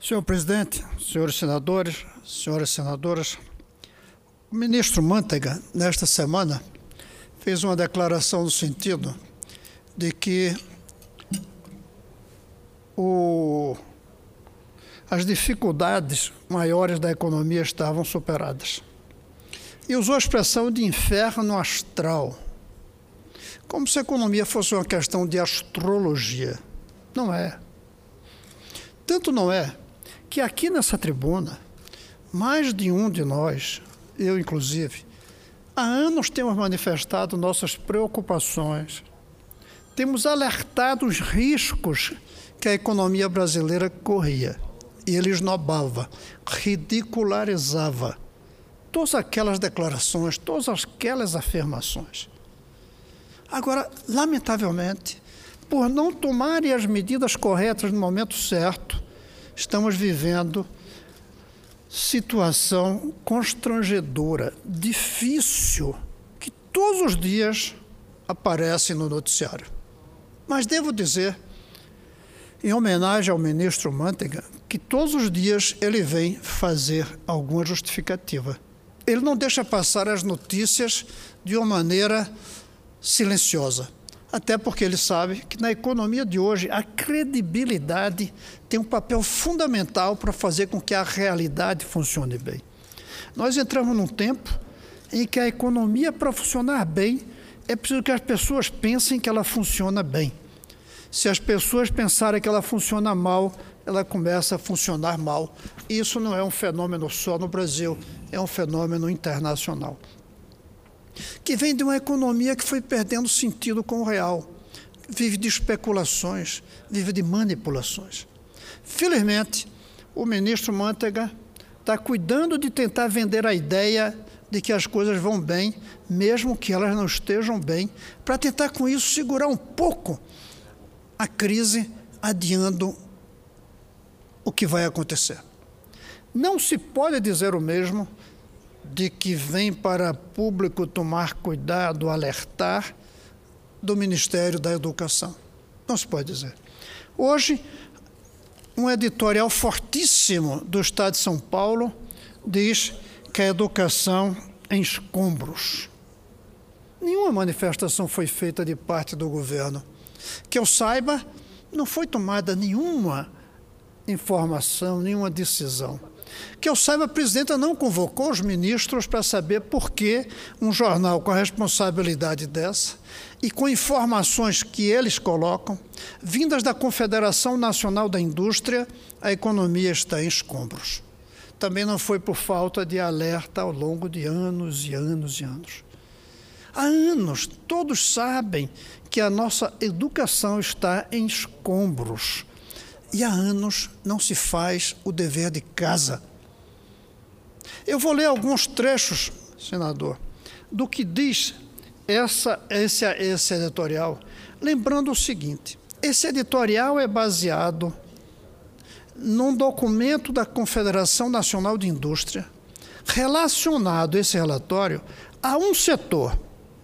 Senhor presidente, senhores senadores, senhoras senadoras, o ministro Manteiga, nesta semana, fez uma declaração no sentido de que as dificuldades maiores da economia estavam superadas. E usou a expressão de inferno astral, como se a economia fosse uma questão de astrologia. Não é. Tanto não é que aqui nessa tribuna, mais de um de nós, eu inclusive, há anos temos manifestado nossas preocupações, temos alertado os riscos que a economia brasileira corria. E ele esnobava, ridicularizava todas aquelas declarações, todas aquelas afirmações. Agora, lamentavelmente, por não tomarem as medidas corretas no momento certo, estamos vivendo situação constrangedora, difícil, que todos os dias aparece no noticiário. Mas devo dizer, em homenagem ao ministro Manteiga, que todos os dias ele vem fazer alguma justificativa. Ele não deixa passar as notícias de uma maneira silenciosa, até porque ele sabe que na economia de hoje a credibilidade tem um papel fundamental para fazer com que a realidade funcione bem. Nós entramos num tempo em que a economia, para funcionar bem, é preciso que as pessoas pensem que ela funciona bem. Se as pessoas pensarem que ela funciona mal, ela começa a funcionar mal. Isso não é um fenômeno só no Brasil, é um fenômeno internacional, que vem de uma economia que foi perdendo sentido com o real, vive de especulações, vive de manipulações. Felizmente, o ministro Manteiga está cuidando de tentar vender a ideia de que as coisas vão bem, mesmo que elas não estejam bem, para tentar com isso segurar um pouco a crise, adiando o que vai acontecer. Não se pode dizer o mesmo de que vem para público tomar cuidado, alertar, do Ministério da Educação. Não se pode dizer. Hoje, um editorial fortíssimo do Estado de São Paulo diz que a educação é em escombros. Nenhuma manifestação foi feita de parte do governo. Que eu saiba, não foi tomada nenhuma informação, nenhuma decisão. Que eu saiba, a presidenta não convocou os ministros para saber por que um jornal com a responsabilidade dessa e com informações que eles colocam, vindas da Confederação Nacional da Indústria, a economia está em escombros. Também não foi por falta de alerta ao longo de anos e anos e anos. Há anos, todos sabem que a nossa educação está em escombros. E há anos não se faz o dever de casa. Eu vou ler alguns trechos, senador, do que diz esse editorial, lembrando o seguinte: esse editorial é baseado num documento da Confederação Nacional de Indústria, relacionado, esse relatório, a um setor,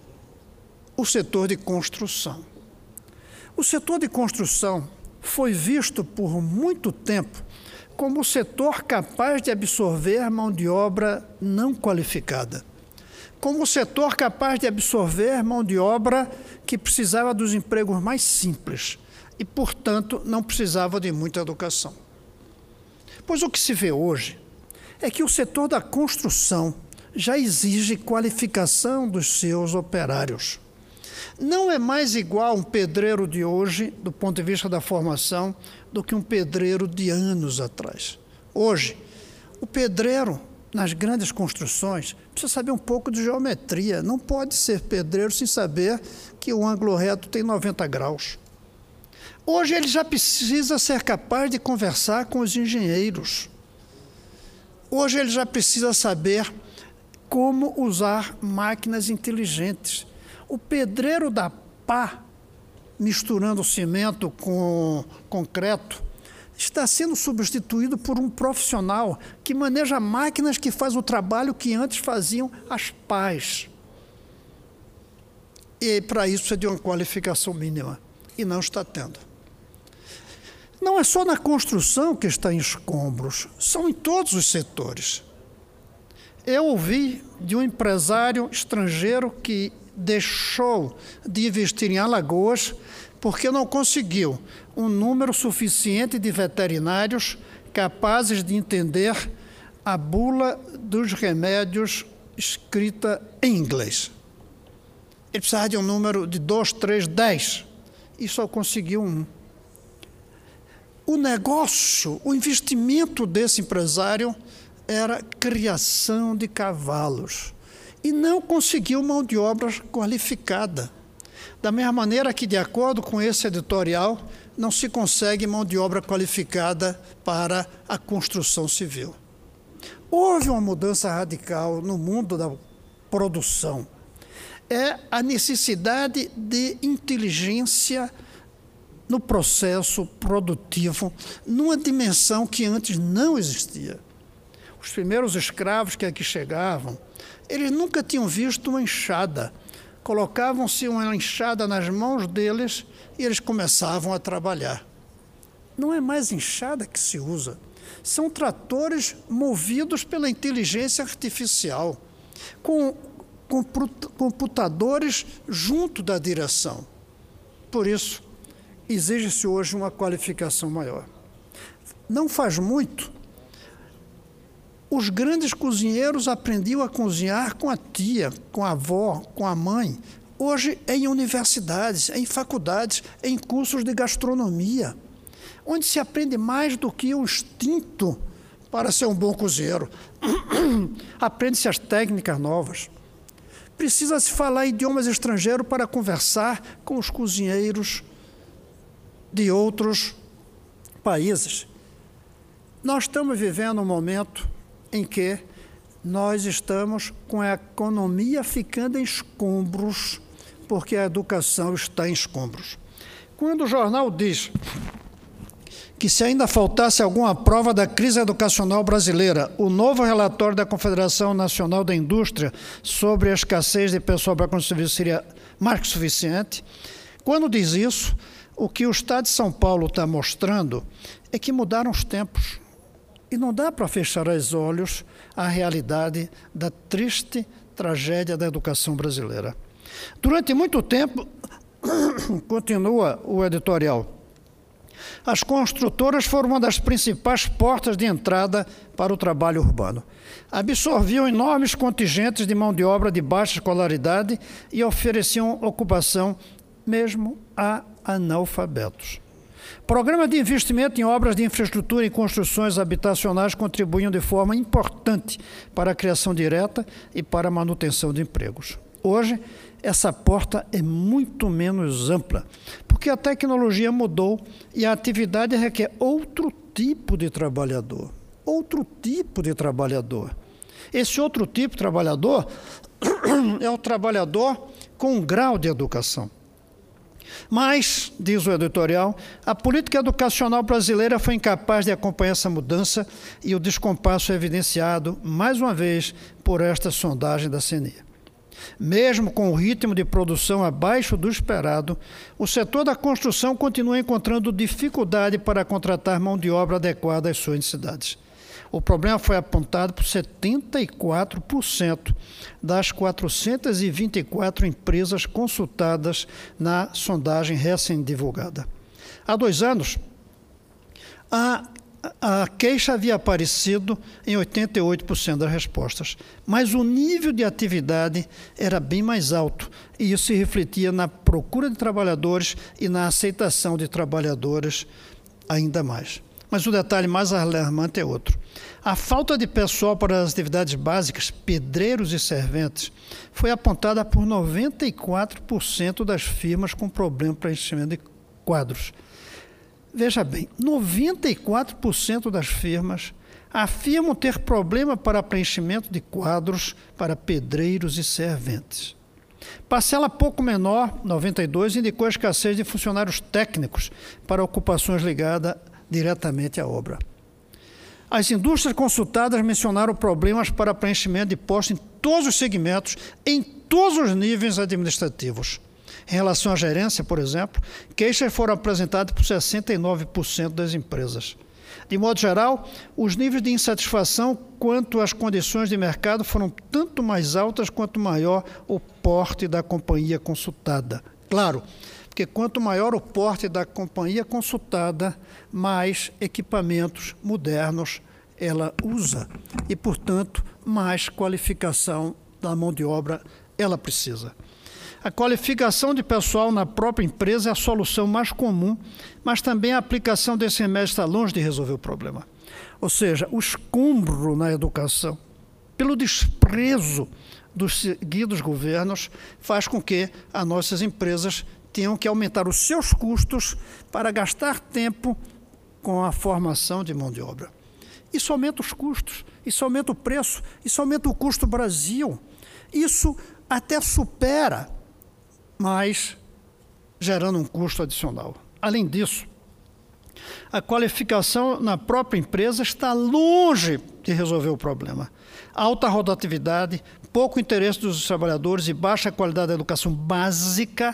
o setor de construção. O setor de construção foi visto por muito tempo como o setor capaz de absorver mão de obra não qualificada, como o setor capaz de absorver mão de obra que precisava dos empregos mais simples e, portanto, não precisava de muita educação. Pois o que se vê hoje é que o setor da construção já exige qualificação dos seus operários. Não é mais igual um pedreiro de hoje, do ponto de vista da formação, do que um pedreiro de anos atrás. Hoje, o pedreiro, nas grandes construções, precisa saber um pouco de geometria. Não pode ser pedreiro sem saber que o ângulo reto tem 90 graus. Hoje, ele já precisa ser capaz de conversar com os engenheiros. Hoje, ele já precisa saber como usar máquinas inteligentes. O pedreiro da pá, misturando cimento com concreto, está sendo substituído por um profissional que maneja máquinas que faz o trabalho que antes faziam as pás. E para isso é de uma qualificação mínima, e não está tendo. Não é só na construção que está em escombros, são em todos os setores. Eu ouvi de um empresário estrangeiro que deixou de investir em Alagoas porque não conseguiu um número suficiente de veterinários capazes de entender a bula dos remédios escrita em inglês. Ele precisava de um número de 2, 3, 10 e só conseguiu um. O negócio, o investimento desse empresário era criação de cavalos e não conseguiu mão de obra qualificada. Da mesma maneira que, de acordo com esse editorial, não se consegue mão de obra qualificada para a construção civil. Houve uma mudança radical no mundo da produção. É a necessidade de inteligência no processo produtivo, numa dimensão que antes não existia. Os primeiros escravos que aqui chegavam, eles nunca tinham visto uma enxada. Colocavam-se uma enxada nas mãos deles e eles começavam a trabalhar. Não é mais enxada que se usa. São tratores movidos pela inteligência artificial, com computadores junto da direção. Por isso, exige-se hoje uma qualificação maior. Não faz muito, os grandes cozinheiros aprendiam a cozinhar com a tia, com a avó, com a mãe. Hoje é em universidades, em faculdades, em cursos de gastronomia, onde se aprende mais do que o instinto para ser um bom cozinheiro. Aprende-se as técnicas novas. Precisa-se falar idiomas estrangeiros para conversar com os cozinheiros de outros países. Nós estamos vivendo um momento em que nós estamos com a economia ficando em escombros, porque a educação está em escombros. Quando o jornal diz que se ainda faltasse alguma prova da crise educacional brasileira, o novo relatório da Confederação Nacional da Indústria sobre a escassez de pessoal para construir seria mais que suficiente, quando diz isso, o que o Estado de São Paulo está mostrando é que mudaram os tempos. E não dá para fechar os olhos à realidade da triste tragédia da educação brasileira. Durante muito tempo, continua o editorial, as construtoras foram uma das principais portas de entrada para o trabalho urbano. Absorviam enormes contingentes de mão de obra de baixa escolaridade e ofereciam ocupação mesmo a analfabetos. Programas de investimento em obras de infraestrutura e construções habitacionais contribuíam de forma importante para a criação direta e para a manutenção de empregos. Hoje, essa porta é muito menos ampla, porque a tecnologia mudou e a atividade requer outro tipo de trabalhador. Outro tipo de trabalhador. Esse outro tipo de trabalhador é o trabalhador com um grau de educação. Mas, diz o editorial, a política educacional brasileira foi incapaz de acompanhar essa mudança e o descompasso é evidenciado, mais uma vez, por esta sondagem da CNI. Mesmo com o ritmo de produção abaixo do esperado, o setor da construção continua encontrando dificuldade para contratar mão de obra adequada às suas necessidades. O problema foi apontado por 74% das 424 empresas consultadas na sondagem recém-divulgada. Há 2 anos, a queixa havia aparecido em 88% das respostas, mas o nível de atividade era bem mais alto, e isso se refletia na procura de trabalhadores e na aceitação de trabalhadores ainda mais. Mas o detalhe mais alarmante é outro. A falta de pessoal para as atividades básicas, pedreiros e serventes, foi apontada por 94% das firmas com problema para preenchimento de quadros. Veja bem, 94% das firmas afirmam ter problema para preenchimento de quadros para pedreiros e serventes. Parcela pouco menor, 92%, indicou a escassez de funcionários técnicos para ocupações ligadas diretamente à obra. As indústrias consultadas mencionaram problemas para preenchimento de postos em todos os segmentos, em todos os níveis administrativos. Em relação à gerência, por exemplo, queixas foram apresentadas por 69% das empresas. De modo geral, os níveis de insatisfação quanto às condições de mercado foram tanto mais altas quanto maior o porte da companhia consultada. Claro, porque quanto maior o porte da companhia consultada, mais equipamentos modernos ela usa e, portanto, mais qualificação da mão de obra ela precisa. A qualificação de pessoal na própria empresa é a solução mais comum, mas também a aplicação desse remédio está longe de resolver o problema. Ou seja, o escombro na educação, pelo desprezo dos seguidos governos, faz com que as nossas empresas tenham que aumentar os seus custos para gastar tempo com a formação de mão de obra. Isso aumenta os custos, isso aumenta o preço, isso aumenta o custo Brasil. Isso até supera, mas gerando um custo adicional. Além disso, a qualificação na própria empresa está longe de resolver o problema. Alta rotatividade, pouco interesse dos trabalhadores e baixa qualidade da educação básica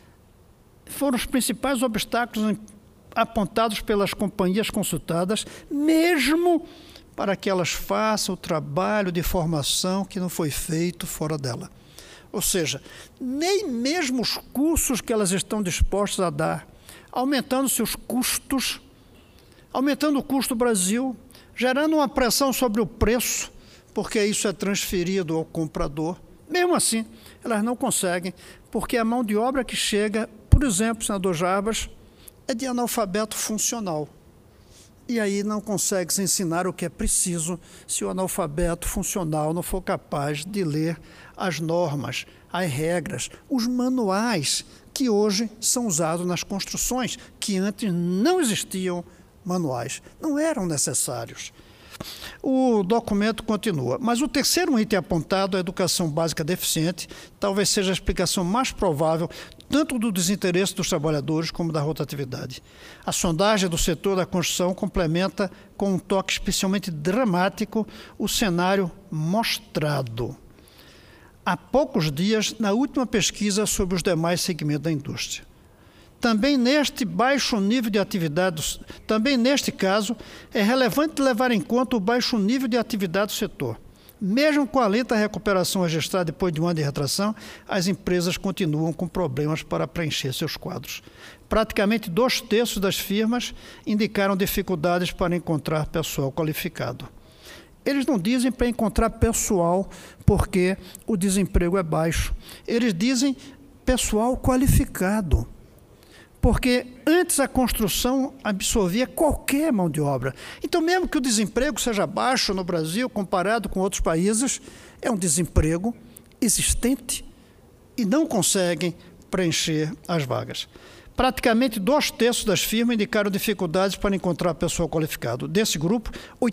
foram os principais obstáculos apontados pelas companhias consultadas, mesmo para que elas façam o trabalho de formação que não foi feito fora dela. Ou seja, nem mesmo os cursos que elas estão dispostas a dar, aumentando seus custos, aumentando o custo Brasil, gerando uma pressão sobre o preço, porque isso é transferido ao comprador. Mesmo assim, elas não conseguem, porque a mão de obra que chega, por exemplo, senador Jarbas, é de analfabeto funcional. E aí não consegue se ensinar o que é preciso se o analfabeto funcional não for capaz de ler as normas, as regras, os manuais que hoje são usados nas construções, que antes não existiam manuais, não eram necessários. O documento continua, mas o terceiro item apontado, a educação básica deficiente, talvez seja a explicação mais provável tanto do desinteresse dos trabalhadores como da rotatividade. A sondagem do setor da construção complementa com um toque especialmente dramático o cenário mostrado há poucos dias na última pesquisa sobre os demais segmentos da indústria. Também neste baixo nível de atividade, também neste caso, é relevante levar em conta o baixo nível de atividade do setor. Mesmo com a lenta recuperação registrada depois de um ano de retração, as empresas continuam com problemas para preencher seus quadros. Praticamente 2/3 das firmas indicaram dificuldades para encontrar pessoal qualificado. Eles não dizem para encontrar pessoal porque o desemprego é baixo. Eles dizem pessoal qualificado. Porque antes a construção absorvia qualquer mão de obra. Então, mesmo que o desemprego seja baixo no Brasil, comparado com outros países, é um desemprego existente e não conseguem preencher as vagas. Praticamente 2/3 das firmas indicaram dificuldades para encontrar pessoal qualificado. Desse grupo,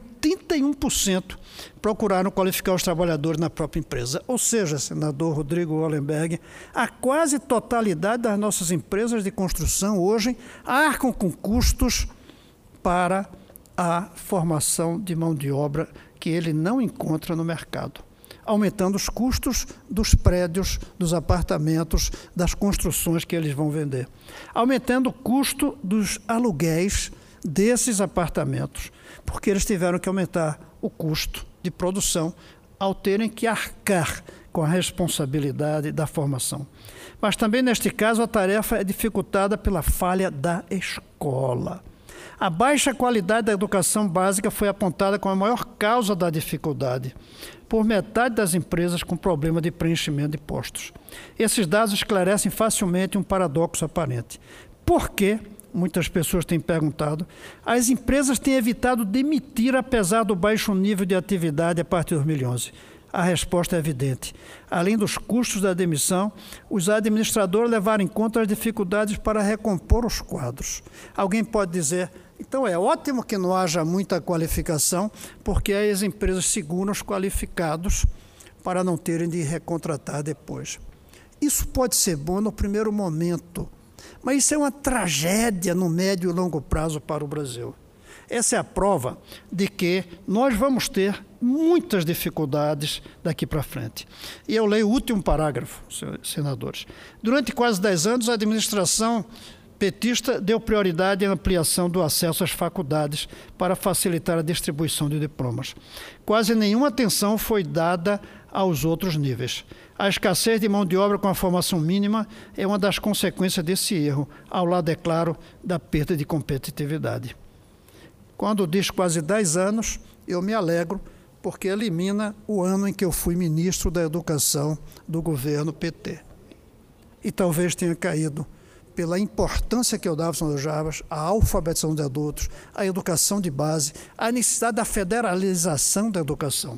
81% procuraram qualificar os trabalhadores na própria empresa. Ou seja, senador Rodrigo Hollenberg, a quase totalidade das nossas empresas de construção hoje arcam com custos para a formação de mão de obra que ele não encontra no mercado, aumentando os custos dos prédios, dos apartamentos, das construções que eles vão vender, aumentando o custo dos aluguéis desses apartamentos, porque eles tiveram que aumentar o custo de produção ao terem que arcar com a responsabilidade da formação. Mas também, neste caso, a tarefa é dificultada pela falha da escola. A baixa qualidade da educação básica foi apontada como a maior causa da dificuldade, por metade das empresas com problema de preenchimento de postos. Esses dados esclarecem facilmente um paradoxo aparente. Por que, muitas pessoas têm perguntado, as empresas têm evitado demitir apesar do baixo nível de atividade a partir de 2011? A resposta é evidente. Além dos custos da demissão, os administradores levaram em conta as dificuldades para recompor os quadros. Alguém pode dizer, então é ótimo que não haja muita qualificação, porque aí as empresas seguram os qualificados para não terem de recontratar depois. Isso pode ser bom no primeiro momento, mas isso é uma tragédia no médio e longo prazo para o Brasil. Essa é a prova de que nós vamos ter muitas dificuldades daqui para frente. E eu leio o último parágrafo, senadores. Durante quase 10 anos, a administração petista deu prioridade à ampliação do acesso às faculdades para facilitar a distribuição de diplomas. Quase nenhuma atenção foi dada aos outros níveis. A escassez de mão de obra com a formação mínima é uma das consequências desse erro, ao lado, é claro, da perda de competitividade. Quando diz quase 10 anos, eu me alegro, porque elimina o ano em que eu fui ministro da Educação do governo PT. E talvez tenha caído pela importância que eu dava, senador Jarbas, à alfabetização de adultos, à educação de base, à necessidade da federalização da educação.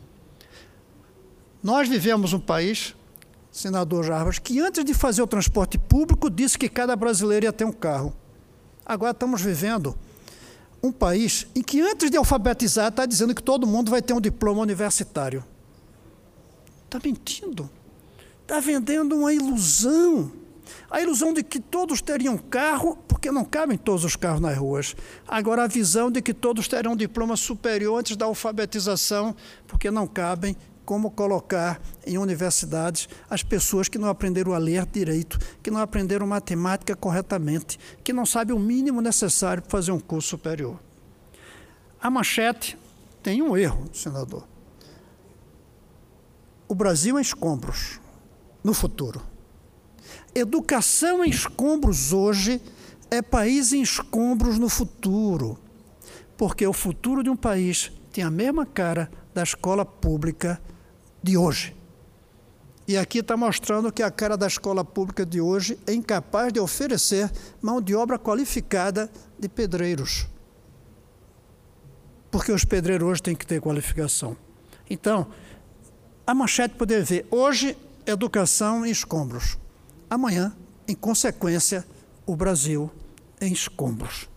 Nós vivemos um país, senador Jarbas, que antes de fazer o transporte público disse que cada brasileiro ia ter um carro. Agora estamos vivendo um país em que antes de alfabetizar está dizendo que todo mundo vai ter um diploma universitário. Está mentindo. Está vendendo uma ilusão. A ilusão de que todos teriam carro, porque não cabem todos os carros nas ruas. Agora a visão de que todos terão um diploma superior antes da alfabetização, porque não cabem como colocar em universidades as pessoas que não aprenderam a ler direito, que não aprenderam matemática corretamente, que não sabem o mínimo necessário para fazer um curso superior. A manchete tem um erro, senador. O Brasil em escombros no futuro. Educação em escombros hoje é país em escombros no futuro, porque o futuro de um país tem a mesma cara da escola pública de hoje. E aqui está mostrando que a cara da escola pública de hoje é incapaz de oferecer mão de obra qualificada de pedreiros. Porque os pedreiros hoje têm que ter qualificação. Então, a manchete poder ver, hoje, educação em escombros. Amanhã, em consequência, o Brasil em escombros.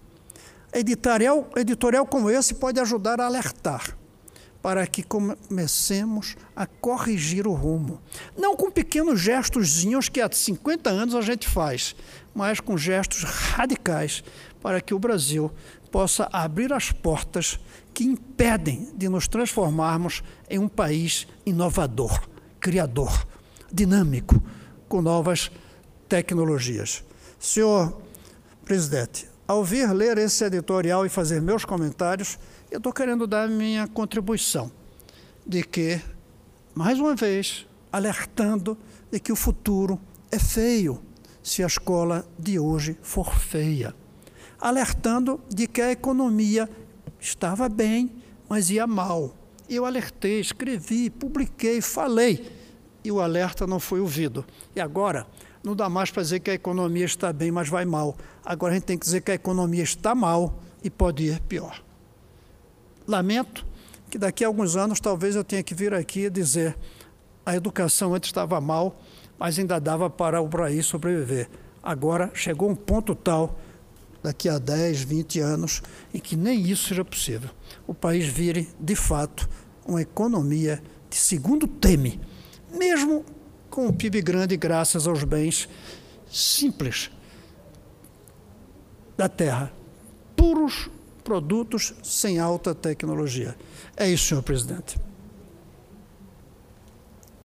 Editorial como esse pode ajudar a alertar, para que comecemos a corrigir o rumo. Não com pequenos gestozinhos que há 50 anos a gente faz, mas com gestos radicais, para que o Brasil possa abrir as portas que impedem de nos transformarmos em um país inovador, criador, dinâmico, com novas tecnologias. Senhor presidente, ao vir ler esse editorial e fazer meus comentários, eu estou querendo dar minha contribuição de que, mais uma vez, alertando de que o futuro é feio se a escola de hoje for feia. Alertando de que a economia estava bem, mas ia mal. Eu alertei, escrevi, publiquei, falei, e o alerta não foi ouvido. E agora, não dá mais para dizer que a economia está bem, mas vai mal. Agora a gente tem que dizer que a economia está mal e pode ir pior. Lamento que daqui a alguns anos talvez eu tenha que vir aqui e dizer a educação antes estava mal, mas ainda dava para o país sobreviver. Agora chegou um ponto tal, daqui a 10, 20 anos, em que nem isso seja possível. O país vire, de fato, uma economia de segundo teme, mesmo com o PIB grande graças aos bens simples da terra, puros produtos sem alta tecnologia. É isso, senhor presidente.